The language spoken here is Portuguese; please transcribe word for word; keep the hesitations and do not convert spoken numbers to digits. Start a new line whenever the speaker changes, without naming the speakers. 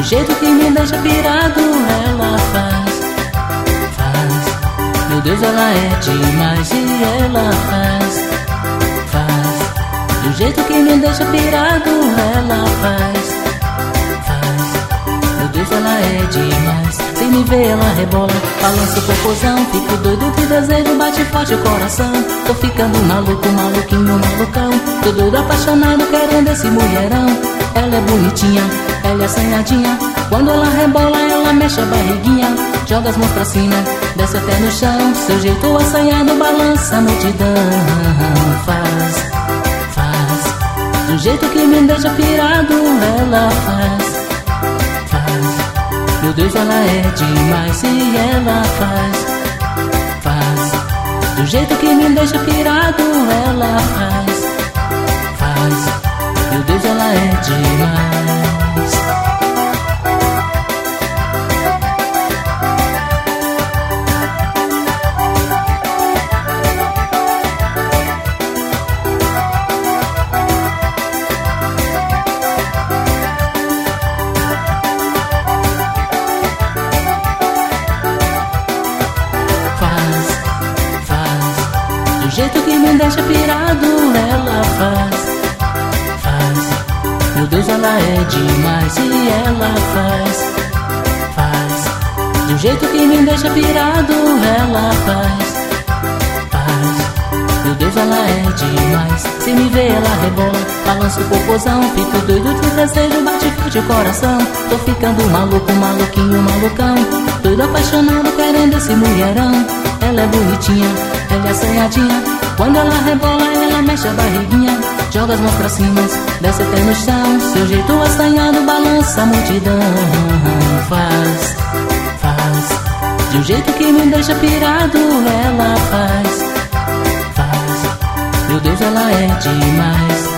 jeito que me deixa pirado, ela faz, faz. Meu Deus, ela é demais e ela faz, faz. Do jeito que me deixa pirado, ela faz, faz. Meu Deus, ela é demais. Se me vê, ela rebola, balança o popozão. Fico doido de desejo, bate forte o coração. Tô ficando maluco, maluquinho, malucão. Tô doido, apaixonado, querendo esse mulherão. Ela é bonitinha, ela é assanhadinha. Quando ela rebola, ela mexe a barriguinha. Joga as mãos pra cima, desce até no chão. Seu jeito assanhado balança a multidão. Faz, faz. Do jeito que me deixa pirado, ela faz, faz. Meu Deus, ela é demais e ela faz, faz. Do jeito que me deixa pirado, ela faz, faz. Meu Deus, ela é demais. Do jeito que me deixa pirado, ela faz, faz. Meu Deus, ela é demais e ela faz, faz. Do jeito que me deixa pirado, ela faz, faz. Meu Deus, ela é demais. Se me vê, ela rebola, balança o popozão. Fico doido de desejo, bate forte o coração. Tô ficando maluco, maluquinho, malucão. Doido apaixonado, querendo esse mulherão. Ela é bonitinha, ela é assanhadinha. Quando ela rebola, ela mexe a barriguinha. Joga as mãos pra cima, desce até no chão. Seu jeito assanhado balança a multidão. Faz, faz. De um jeito que me deixa pirado, ela faz, faz. Meu Deus, ela é demais.